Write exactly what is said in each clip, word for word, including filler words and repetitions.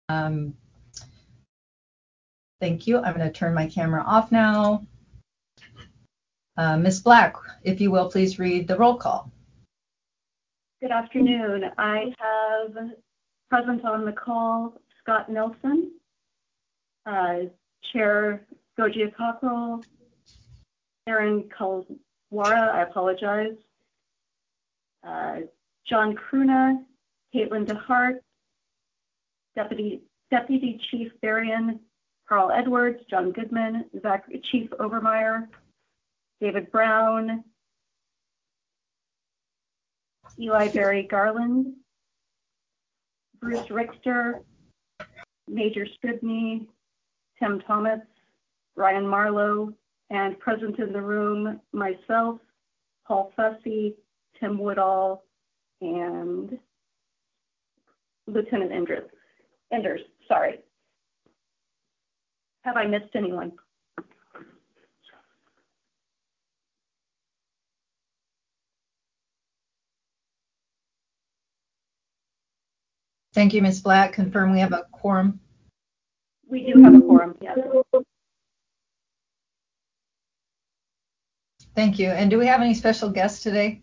Um, thank you. I'm going to turn my camera off now. Uh, Miz Black, if you will, please read the roll call. Good afternoon. I have present on the call Scott Nelson, uh, Chair Gojia Cockrell, Aaron Kalwara, I apologize, uh, John Kruna, Caitlin DeHart, Deputy Deputy Chief Varian, Carl Edwards, John Goodman, Zach, Chief Overmeyer, David Brown, Eli Barry Garland, Bruce Richter, Major Scribney, Tim Thomas, Ryan Marlowe, and present in the room, myself, Paul Fussy, Tim Woodall, and Lieutenant Enders. Enders, sorry. Have I missed anyone? Thank you, Miz Black. Confirm we have a quorum. We do have a quorum, yes. Thank you. And do we have any special guests today?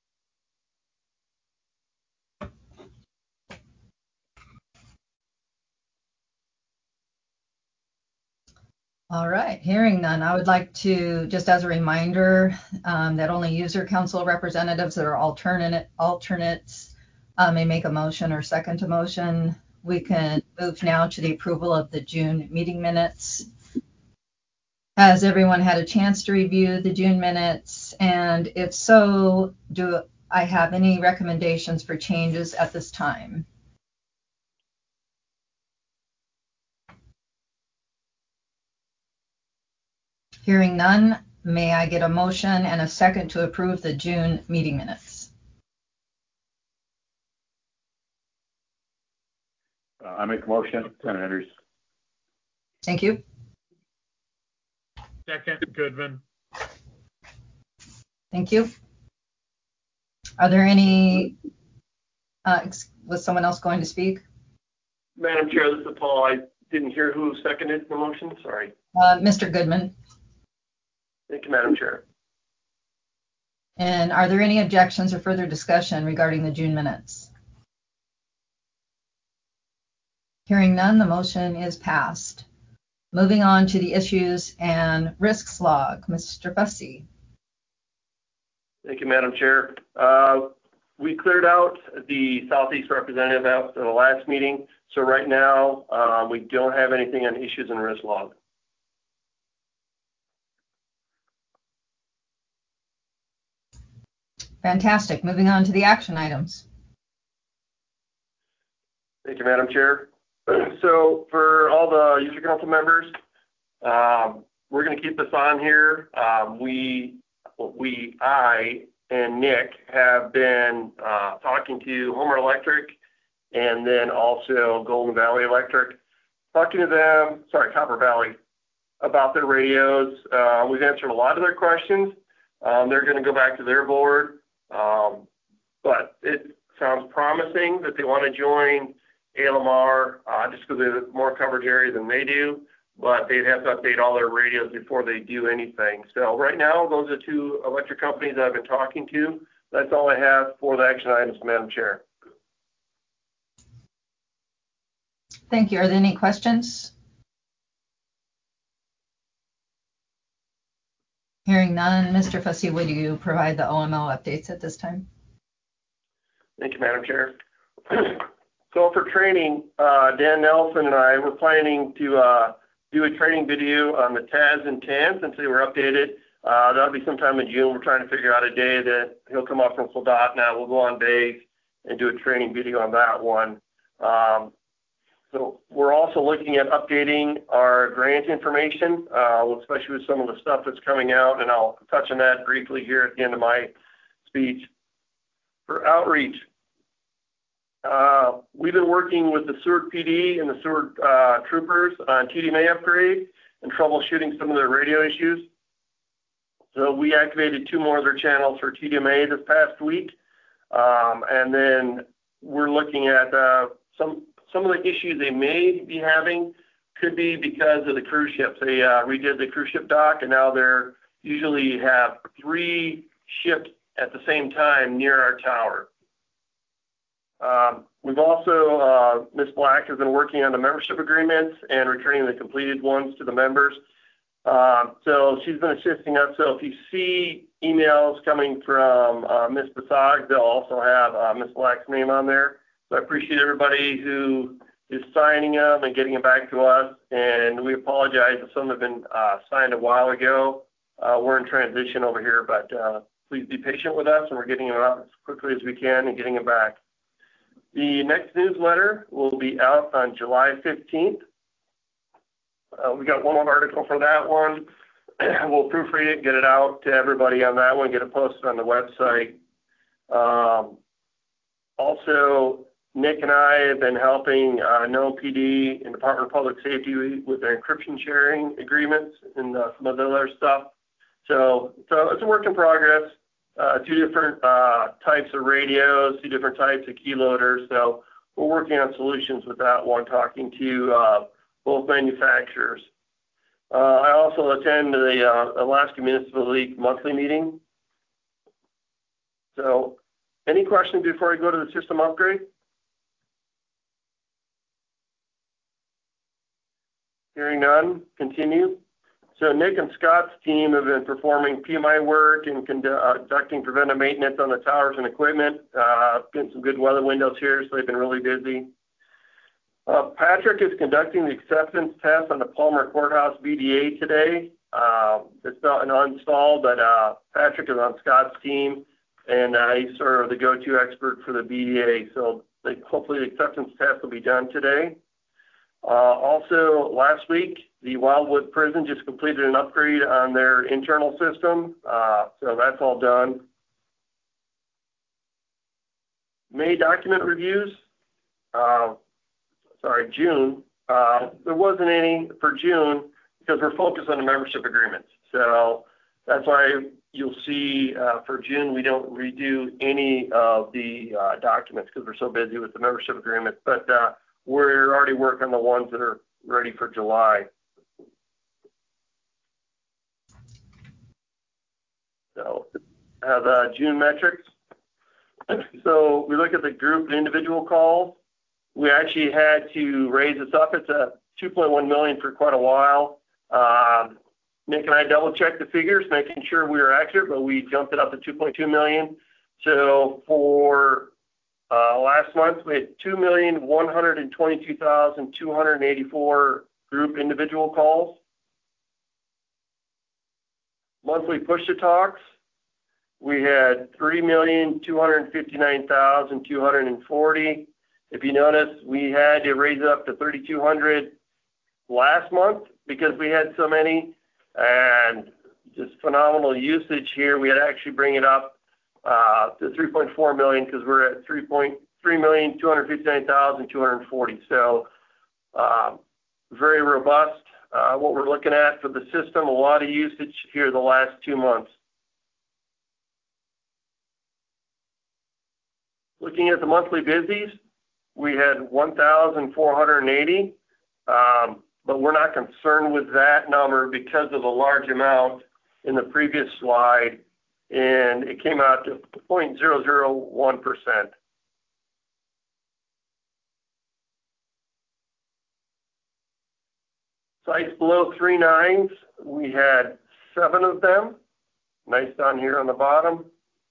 All right, hearing none, I would like to, just as a reminder, um, that only user council representatives that are alternate alternates uh, may make a motion or second a motion. We can move now to the approval of the June meeting minutes. Has everyone had a chance to review the June minutes? And if so, do I have any recommendations for changes at this time? Hearing none, may I get a motion and a second to approve the June meeting minutes? Uh, I make a motion, Lieutenant Enders. Thank you. Second, Goodman. Thank you. Are there any, uh, was someone else going to speak? Madam Chair, this is Paul. I didn't hear who seconded the motion. Sorry. Uh, Mister Goodman. Thank you, Madam Chair. And are there any objections or further discussion regarding the June minutes? Hearing none, the motion is passed. Moving on to the issues and risks log, Mister Fussy. Thank you, Madam Chair. Uh, we cleared out the Southeast representative after the last meeting, so right now uh, we don't have anything on issues and risk log. Fantastic. Moving on to the action items. Thank you, Madam Chair. So for all the user council members, um, we're going to keep this on here. Um, we, we, I and Nick have been uh, talking to Homer Electric and then also Golden Valley Electric, talking to them, sorry, Copper Valley, about their radios. Uh, we've answered a lot of their questions. Um, they're going to go back to their board. Um, but it sounds promising that they want to join A L M R uh, just because they have more coverage area than they do, but they'd have to update all their radios before they do anything. So right now, those are two electric companies I've been talking to. That's all I have for the action items, Madam Chair. Thank you. Are there any questions? Hearing none, Mister Fussy, would you provide the O M L updates at this time? Thank you, Madam Chair. So for training, uh, Dan Nelson and I were planning to uh, do a training video on the T A S and T A N since they were updated. Uh, that'll be sometime in June. We're trying to figure out a day that he'll come up from Soldotna. We'll go on base and do a training video on that one. Um, So we're also looking at updating our grant information, uh, especially with some of the stuff that's coming out, and I'll touch on that briefly here at the end of my speech. For outreach, uh, we've been working with the Seward P D and the Seward uh, troopers on T D M A upgrade and troubleshooting some of their radio issues. So we activated two more of their channels for T D M A this past week, um, and then we're looking at uh, some some of the issues they may be having could be because of the cruise ships. They uh, redid the cruise ship dock, and now they're usually have three ships at the same time near our tower. Um, we've also, uh, Miz Black has been working on the membership agreements and returning the completed ones to the members. Um, so she's been assisting us. So if you see emails coming from uh, Miz Basag, they'll also have uh, Miz Black's name on there. So I appreciate everybody who is signing them and getting them back to us. And we apologize if some have been uh, signed a while ago. Uh, we're in transition over here, but uh, please be patient with us, and we're getting them out as quickly as we can and getting them back. The next newsletter will be out on July fifteenth. Uh, we got one more article for that one. We'll proofread it, get it out to everybody on that one, get it posted on the website. Um, also, Nick and I have been helping uh, N O P D and Department of Public Safety with their encryption sharing agreements and uh, some of the other stuff. So, so it's a work in progress. Uh, two different uh, types of radios, two different types of keyloaders. So we're working on solutions with that one, talking to uh, both manufacturers. Uh, I also attend the uh, Alaska Municipal League monthly meeting. So any questions before I go to the system upgrade? Hearing none, continue. So Nick and Scott's team have been performing P M I work and conducting preventive maintenance on the towers and equipment. Uh, getting some good weather windows here, so they've been really busy. Uh, Patrick is conducting the acceptance test on the Palmer Courthouse B D A today. Uh, it's not an uninstall, but uh, Patrick is on Scott's team, and uh, he's sort of the go-to expert for the B D A. So they, hopefully the acceptance test will be done today. Uh, also, last week, the Wildwood Prison just completed an upgrade on their internal system, uh, so that's all done. May document reviews, uh, sorry, June. Uh, there wasn't any for June because we're focused on the membership agreements. So that's why you'll see uh, for June we don't redo any of the uh, documents because we're so busy with the membership agreements. But uh, we're already working on the ones that are ready for July. So uh, the June metrics. So we look at the group and individual calls. We actually had to raise this up. It's a two point one million for quite a while. Um, Nick and I double checked the figures, making sure we were accurate, but we jumped it up to two point two million. So for uh, last month, we had two million one hundred twenty-two thousand two hundred eighty-four group individual calls. Monthly push-to-talks, we had three million two hundred fifty-nine thousand two hundred forty. If you notice, we had to raise it up to thirty-two hundred last month because we had so many, and just phenomenal usage here. We had to actually bring it up uh, to three point four million because we're at three million two hundred fifty-nine thousand two hundred forty. So uh, very robust. Uh, what we're looking at for the system, a lot of usage here the last two months. Looking at the monthly busies, we had one thousand four hundred eighty, um, but we're not concerned with that number because of the large amount in the previous slide, and it came out to zero point zero zero one percent. Sites below three nines, we had seven of them. Nice down here on the bottom.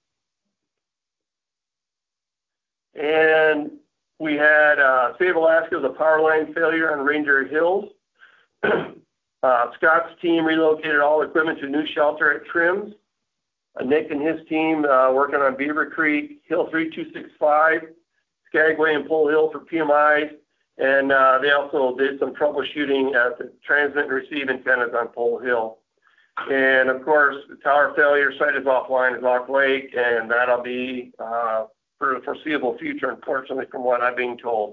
And we had uh, State of Alaska, the power line failure on Ranger Hills. uh, Scott's team relocated all equipment to a new shelter at Trims. Uh, Nick and his team uh, working on Beaver Creek, Hill three two six five, Skagway and Pole Hill for P M Is. And uh, they also did some troubleshooting at the transmit and receive antennas on Pole Hill. And of course, the tower failure site is offline at Rock Lake, and that'll be uh, for the foreseeable future, unfortunately, from what I'm being told.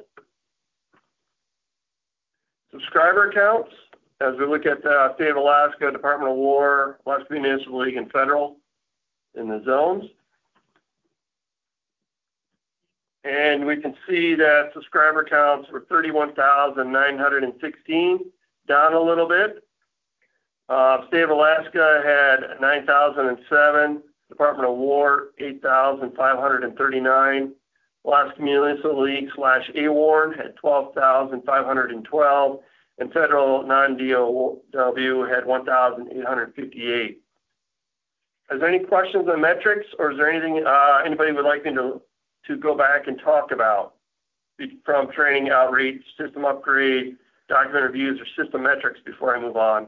Subscriber counts, as we look at the State of Alaska, Department of War, Alaska Municipal League, and Federal in the zones. and we can see that subscriber counts were thirty-one thousand nine hundred sixteen, down a little bit. Uh, State of Alaska had nine thousand seven, Department of War eight thousand five hundred thirty-nine, Alaska Municipal League slash A W A R N had twelve thousand five hundred twelve, and Federal non-D O W had one thousand eight hundred fifty-eight. Is there any questions on metrics, or is there anything uh, anybody would like me to, to go back and talk about from training, outreach, system upgrade, document reviews, or system metrics before I move on?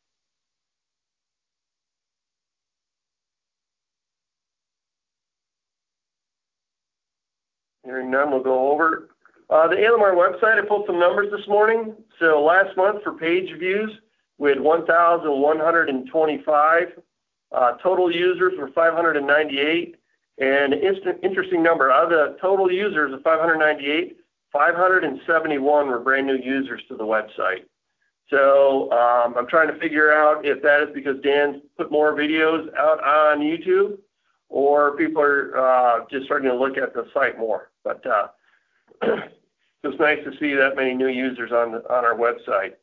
Hearing none, we'll go over. Uh, the A L M R website, I pulled some numbers this morning. So last month for page views, we had one thousand one hundred twenty-five. Uh, total users were five hundred ninety-eight. And an interesting number, out of the total users of five hundred ninety-eight, five hundred seventy-one were brand new users to the website. So um, I'm trying to figure out if that is because Dan's put more videos out on YouTube, or people are uh, just starting to look at the site more. But uh, it's nice to see that many new users on, the, on our website.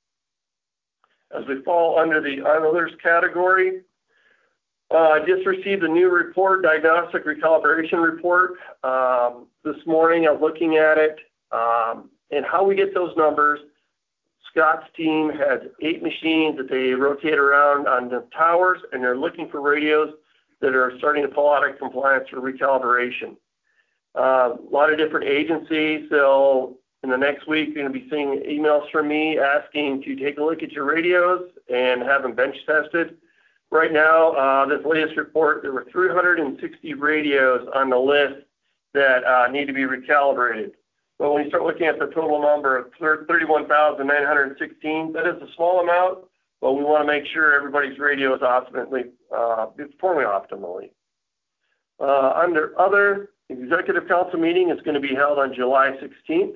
As we fall under the others category, uh, I just received a new report, diagnostic recalibration report. Um, this morning I was looking at it, um, and how we get those numbers. Scott's team has eight machines that they rotate around on the towers, and they're looking for radios that are starting to pull out of compliance for recalibration. Uh, a lot of different agencies, so in the next week you're going to be seeing emails from me asking to take a look at your radios and have them bench tested. Right now, uh, this latest report, there were three hundred sixty radios on the list that uh, need to be recalibrated. But when you start looking at the total number of thirty-one thousand nine hundred sixteen, that is a small amount, but we want to make sure everybody's radio is optimally, uh, performing optimally. Uh, under other, executive council meeting is going to be held on July sixteenth.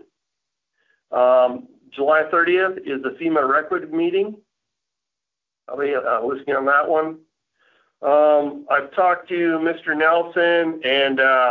Um, July thirtieth is the FEMA RECWID meeting. I'll be uh, listening on that one. Um, I've talked to Mister Nelson, and uh,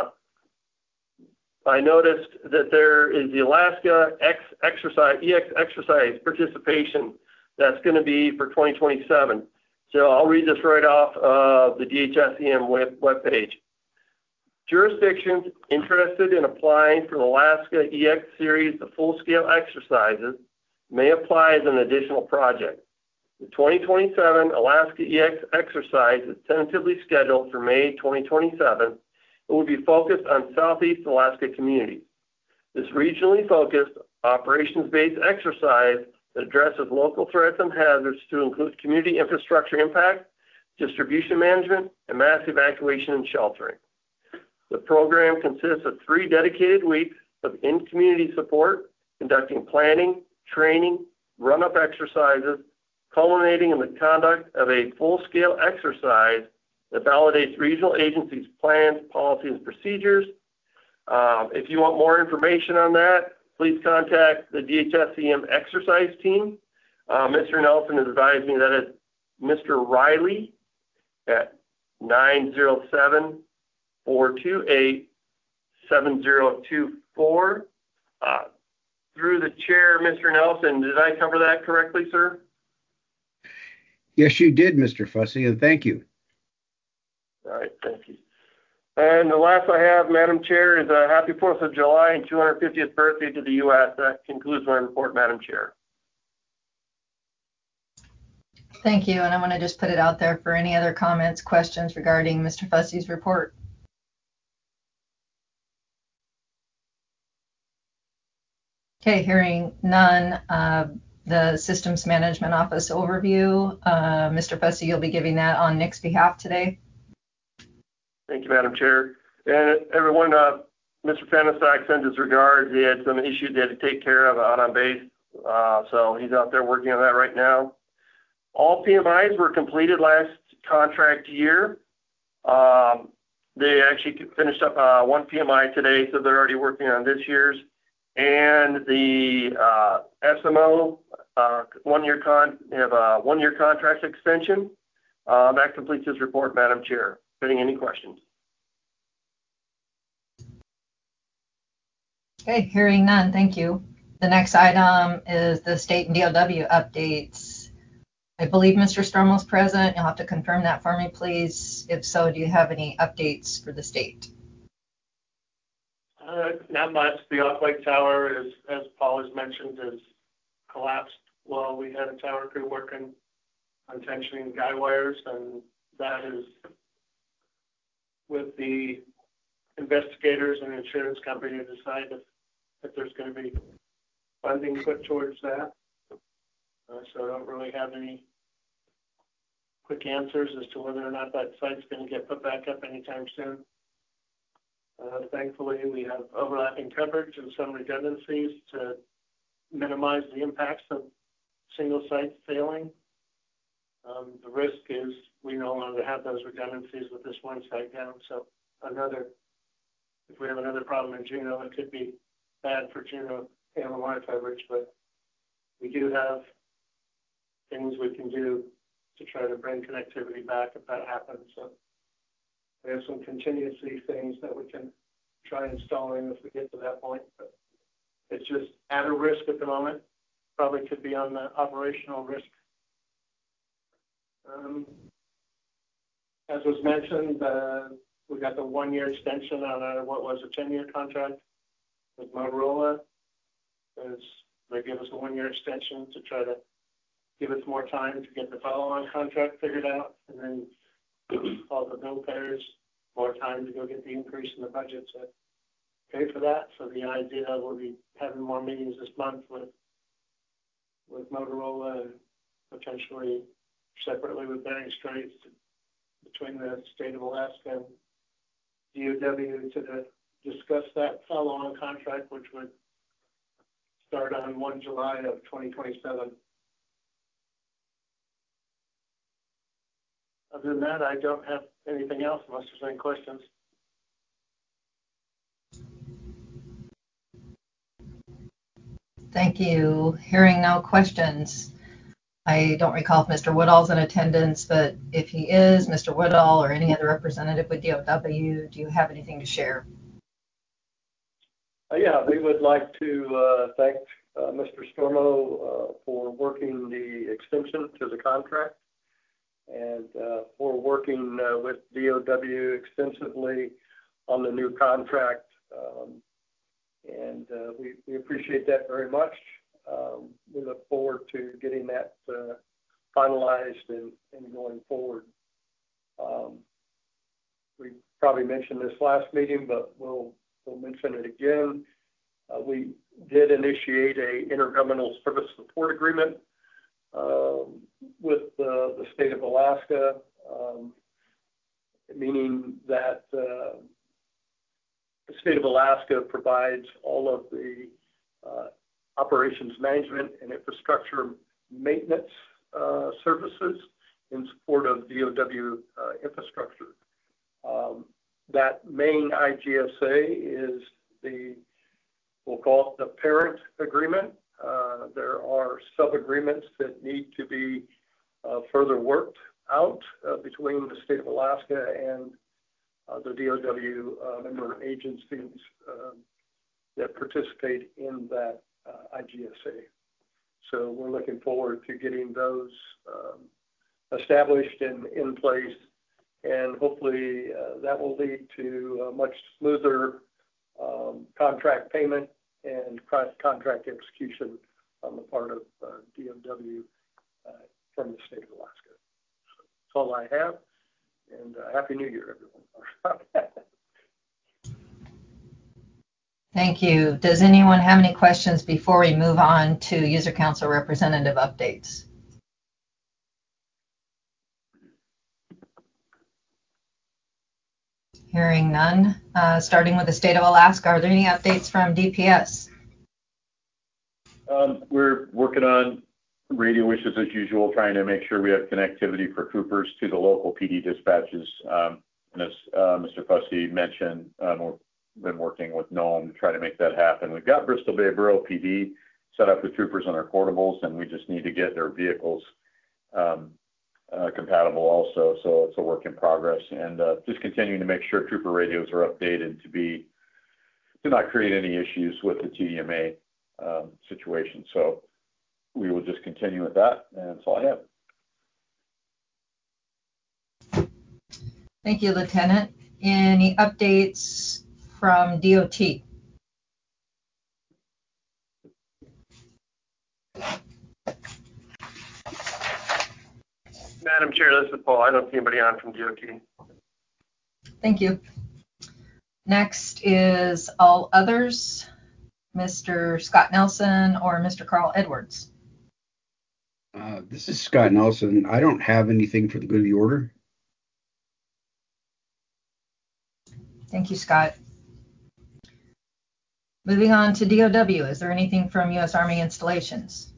I noticed that there is the Alaska X exercise, E X exercise participation that's going to be for twenty twenty-seven. So I'll read this right off of the D H S E M web webpage. Jurisdictions interested in applying for the Alaska E X series of full-scale exercises may apply as an additional project. The twenty twenty-seven Alaska E X exercise is tentatively scheduled for May twenty twenty-seven. It will be focused on Southeast Alaska communities. This regionally focused, operations-based exercise that addresses local threats and hazards to include community infrastructure impact, distribution management, and mass evacuation and sheltering. The program consists of three dedicated weeks of in-community support, conducting planning, training, run-up exercises, culminating in the conduct of a full-scale exercise that validates regional agencies' plans, policies, and procedures. Um, if you want more information on that, please contact the D H S E M exercise team. Uh, Mister Nelson has advised me that it's Mister Riley at nine zero seven, four two eight, seven zero two four. Uh, through the chair, Mister Nelson, did I cover that correctly, sir? Yes, you did, Mister Fussy, and thank you. All right, thank you. And the last I have, Madam Chair, is a happy fourth of July and two hundred fiftieth birthday to the U S That concludes my report, Madam Chair. Thank you, and I want to just put it out there for any other comments, questions regarding Mister Fussy's report. Okay, hearing none. Uh, the Systems Management Office overview. Uh, Mister Fussy, you'll be giving that on Nick's behalf today. Thank you, Madam Chair. And everyone, uh, Mister Fanisak sends his regards. He had some issues he had to take care of out on base, uh, so he's out there working on that right now. All P M Is were completed last contract year. Um, they actually finished up uh, one P M I today, so they're already working on this year's. And the uh, S M O uh, one-year con they have a one-year contract extension. Uh, that completes his report, Madam Chair. Any questions? Okay, hearing none, thank you. The next item is the state and D O W updates. I believe Mister Stormo's present. You'll have to confirm that for me, please. If so, do you have any updates for the state? Uh, not much. The Off-Lake Tower, is, as Paul has mentioned, has collapsed while we had a tower crew working on tensioning guy wires, and that is with the investigators and insurance company to decide if, if there's going to be funding put towards that. Uh, so I don't really have any quick answers as to whether or not that site's going to get put back up anytime soon. Uh, thankfully, we have overlapping coverage and some redundancies to minimize the impacts of single sites failing. Um, the risk is we no longer have those redundancies with this one site down. So another, if we have another problem in Juneau, it could be bad for Juneau L M I coverage, but we do have things we can do to try to bring connectivity back if that happens. So we have some contingency things that we can try installing if we get to that point, but it's just at a risk at the moment. Probably could be on the operational risk. Um, as was mentioned, uh, we got the one-year extension on our, what was a ten-year contract with Motorola. As they give us a one-year extension to try to give us more time to get the follow-on contract figured out, and then all the bill payers more time to go get the increase in the budget to pay for that. So the idea will be having more meetings this month with with Motorola and potentially separately with Bering Straits between the state of Alaska and D O W to the, discuss that follow-on contract, which would start on first of July of twenty twenty-seven. Other than that, I don't have anything else unless there's any questions. Thank you. Hearing no questions. I don't recall if Mister Woodall's in attendance, but if he is, Mister Woodall or any other representative with D O W, do you have anything to share? Uh, yeah, we would like to uh, thank uh, Mister Stormo uh, for working the extension to the contract and uh, for working uh, with D O W extensively on the new contract. Um, and uh, we, we appreciate that very much. Um, we look forward to getting that uh, finalized and, and going forward. Um, we probably mentioned this last meeting, but we'll, we'll mention it again. Uh, we did initiate a intergovernmental service support agreement um, with uh, the state of Alaska, um, meaning that uh, the state of Alaska provides all of the uh, operations management and infrastructure maintenance uh, services in support of D O W uh, infrastructure. Um, that main I G S A is the, we'll call it the parent agreement. Uh, there are sub-agreements that need to be uh, further worked out uh, between the state of Alaska and uh, the D O W uh, member agencies uh, that participate in that uh, I G S A. So we're looking forward to getting those um, established and in place, and hopefully uh, that will lead to a much smoother um, contract payment and contract execution on the part of uh, D O W uh, from the state of Alaska. So that's all I have, and uh, Happy New Year, everyone. Thank you. Does anyone have any questions before we move on to User Council representative updates? Hearing none. Uh, starting with the state of Alaska, are there any updates from D P S? Um, we're working on radio issues as usual, trying to make sure we have connectivity for troopers to the local P D dispatches. Um, and as uh, Mister Fussy mentioned, um, we've been working with NOAA to try to make that happen. We've got Bristol Bay Borough P D set up with troopers on their portables, and we just need to get their vehicles um, uh, compatible also. So it's a work in progress, and uh, just continuing to make sure trooper radios are updated to be to not create any issues with the T D M A um, situation. So we will just continue with that, and that's all I have. Thank you, Lieutenant. Any updates from D O T? Madam Chair, this is Paul. I don't see anybody on from D O T. Thank you. Next is all others, Mister Scott Nelson or Mister Carl Edwards. Uh, this is Scott Nelson. I don't have anything for the good of the order. Thank you, Scott. Moving on to D O W, is there anything from U S Army installations?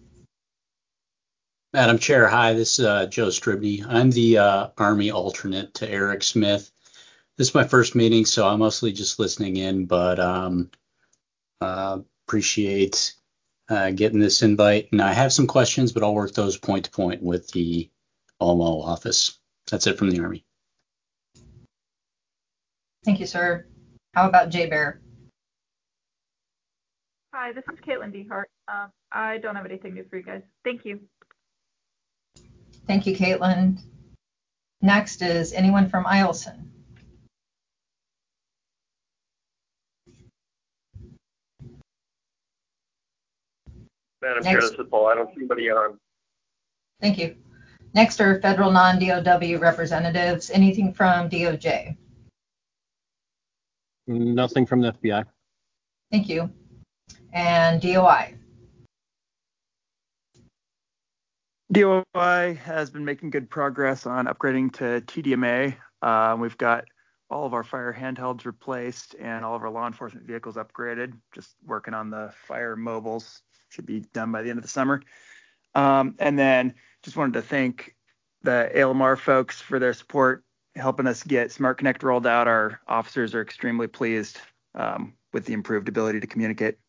Madam Chair, hi, this is uh, Joe Stribney. I'm the uh, Army alternate to Eric Smith. This is my first meeting, so I'm mostly just listening in, but um, uh, appreciate uh, getting this invite. And I have some questions, but I'll work those point to point with the O M O office. That's it from the Army. Thank you, sir. How about Jay Bear? Hi, this is Caitlin DeHart. Um, I don't have anything new for you guys. Thank you. Thank you, Caitlin. Next is anyone from Eielson? Madam Next. Chair, this is Paul. I don't see anybody on. Thank you. Next are federal non-D O W representatives. Anything from D O J? Nothing from the F B I. Thank you. And D O I? D O I has been making good progress on upgrading to T D M A. Uh, we've got all of our fire handhelds replaced and all of our law enforcement vehicles upgraded. Just working on the fire mobiles. Should be done by the end of the summer. Um, and then just wanted to thank the A L M R folks for their support, helping us get Smart Connect rolled out. Our officers are extremely pleased um, with the improved ability to communicate.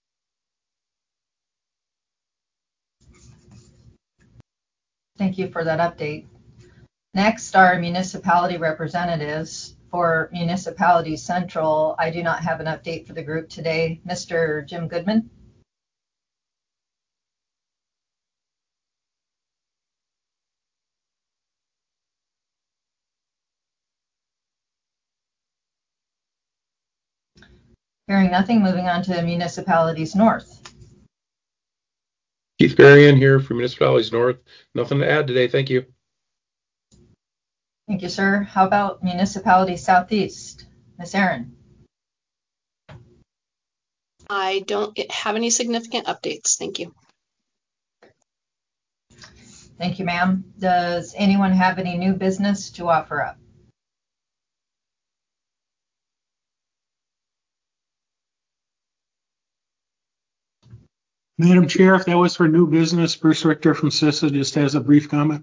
Thank you for that update. Next are municipality representatives. For Municipality Central, I do not have an update for the group today. Mister Jim Goodman? Hearing nothing, moving on to Municipalities North. Keith Varian here for Municipalities North. Nothing to add today. Thank you. Thank you, sir. How about Municipality Southeast? Miss Aaron? I don't have any significant updates. Thank you. Thank you, ma'am. Does anyone have any new business to offer up? Madam Chair, if that was for new business, Bruce Richter from CISA just has a brief comment.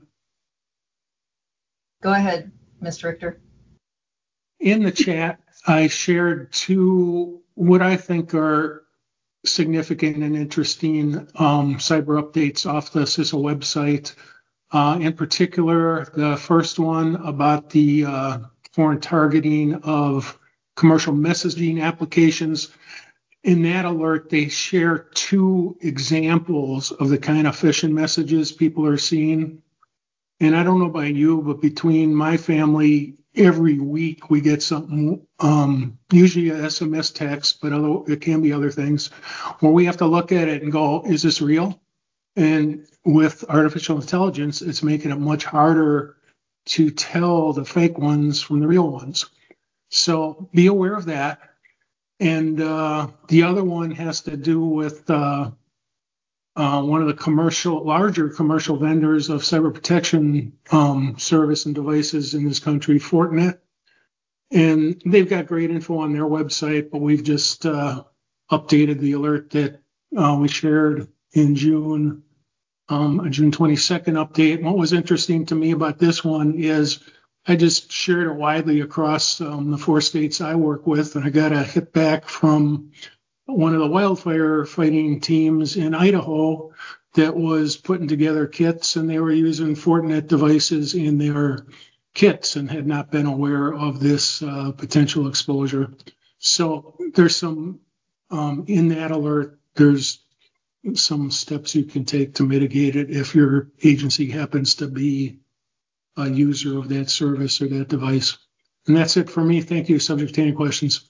Go ahead, Mister Richter. In the chat, I shared two what I think are significant and interesting um, cyber updates off the CISA website. Uh, in particular, the first one about the uh, foreign targeting of commercial messaging applications. In that alert, they share two examples of the kind of phishing messages people are seeing. And I don't know about you, but between my family, every week we get something, um, usually a S M S text, but other, it can be other things, where we have to look at it and go, is this real? And with artificial intelligence, it's making it much harder to tell the fake ones from the real ones. So be aware of that. And uh, the other one has to do with uh, uh, one of the commercial, larger commercial vendors of cyber protection um, service and devices in this country, Fortinet. And they've got great info on their website, but we've just uh, updated the alert that uh, we shared in June, um, a June twenty-second update. And what was interesting to me about this one is I just shared it widely across um, the four states I work with, and I got a hit back from one of the wildfire fighting teams in Idaho that was putting together kits, and they were using Fortinet devices in their kits and had not been aware of this uh, potential exposure. So there's some, um, in that alert, there's some steps you can take to mitigate it if your agency happens to be a user of that service or that device. And that's it for me. Thank you. Subject to any questions.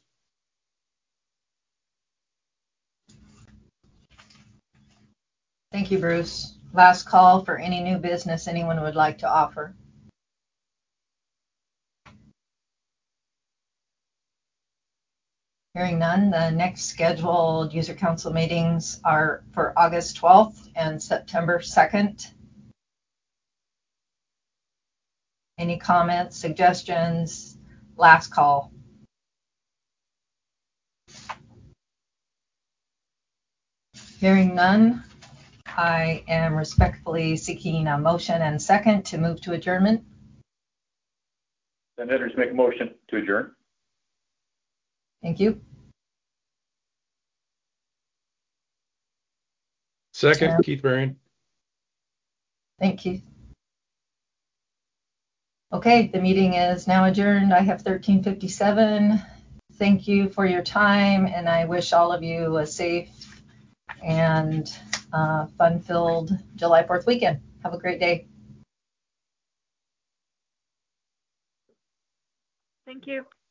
Thank you, Bruce. Last call for any new business anyone would like to offer. Hearing none, the next scheduled user council meetings are for August twelfth and September second. Any comments, suggestions? Last call. Hearing none, I am respectfully seeking a motion and second to move to adjournment. Senators make a motion to adjourn. Thank you. Second, Um, Keith Marion. Thank you. Okay, the meeting is now adjourned. I have thirteen fifty-seven. Thank you for your time, and I wish all of you a safe and uh, fun-filled July fourth weekend. Have a great day. Thank you.